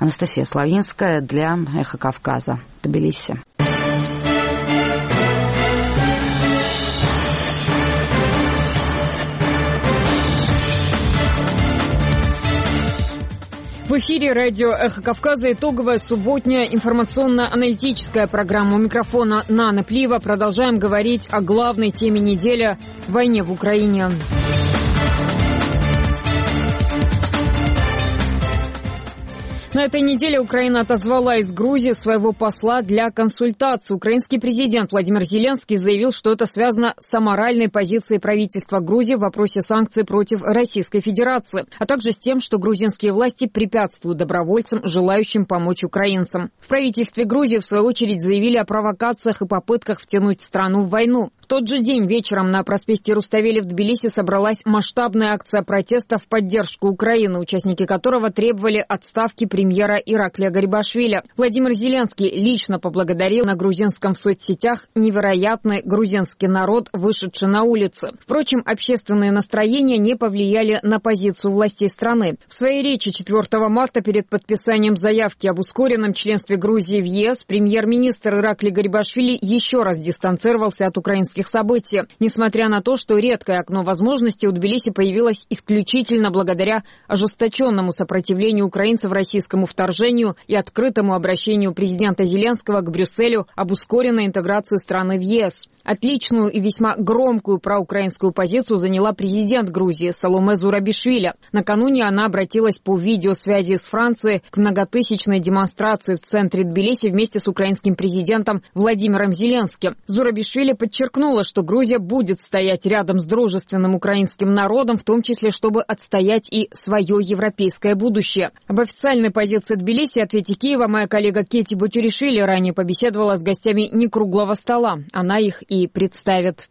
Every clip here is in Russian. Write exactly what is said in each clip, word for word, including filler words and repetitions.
Анастасия Славинская для «Эхо Кавказа», Тбилиси. В эфире радио «Эхо Кавказа» итоговая субботняя информационно-аналитическая программа. У микрофона Нана Плива. Продолжаем говорить о главной теме недели – войне в Украине. На этой неделе Украина отозвала из Грузии своего посла для консультаций. Украинский президент Владимир Зеленский заявил, что это связано с аморальной позицией правительства Грузии в вопросе санкций против Российской Федерации, а также с тем, что грузинские власти препятствуют добровольцам, желающим помочь украинцам. В правительстве Грузии, в свою очередь, заявили о провокациях и попытках втянуть страну в войну. В тот же день вечером на проспекте Руставели в Тбилиси собралась масштабная акция протеста в поддержку Украины, участники которого требовали отставки премьера Ираклия Гарибашвили. Владимир Зеленский лично поблагодарил на грузинском в соцсетях невероятный грузинский народ, вышедший на улицы. Впрочем, общественные настроения не повлияли на позицию властей страны. В своей речи четвёртого марта перед подписанием заявки об ускоренном членстве Грузии в ЕС премьер-министр Ираклий Гарибашвили еще раз дистанцировался от украинских событий. Несмотря на то, что редкое окно возможностей у Тбилиси появилось исключительно благодаря ожесточенному сопротивлению украинцев российскому вторжению и открытому обращению президента Зеленского к Брюсселю об ускоренной интеграции страны в ЕС. Отличную и весьма громкую проукраинскую позицию заняла президент Грузии Саломе Зурабишвили. Накануне она обратилась по видеосвязи с Францией к многотысячной демонстрации в центре Тбилиси вместе с украинским президентом Владимиром Зеленским. Зурабишвили подчеркнула, что Грузия будет стоять рядом с дружественным украинским народом, в том числе, чтобы отстоять и свое европейское будущее. Об официальной позиции Тбилиси и ответе Киева моя коллега Кети Бутюришвили ранее побеседовала с гостями некруглого стола. Она их и представит.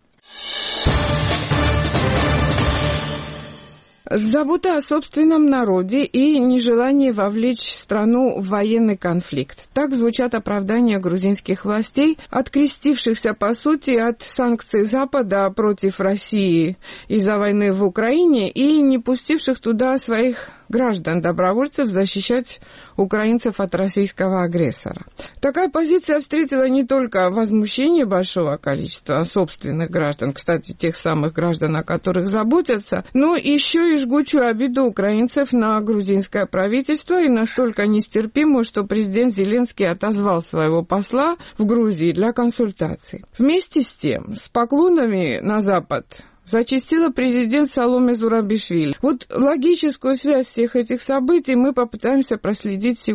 Забота о собственном народе и нежелание вовлечь страну в военный конфликт. Так звучат оправдания грузинских властей, открестившихся, по сути, от санкций Запада против России из-за войны в Украине и не пустивших туда своих граждан-добровольцев защищать украинцев от российского агрессора. Такая позиция встретила не только возмущение большого количества собственных граждан, кстати, тех самых граждан, о которых заботятся, но еще и жгучую обиду украинцев на грузинское правительство и настолько нестерпимую, что президент Зеленский отозвал своего посла в Грузии для консультаций. Вместе с тем, с поклонами на Запад зачастила президент Саломе Зурабишвили. Вот логическую связь всех этих событий мы попытаемся проследить сегодня.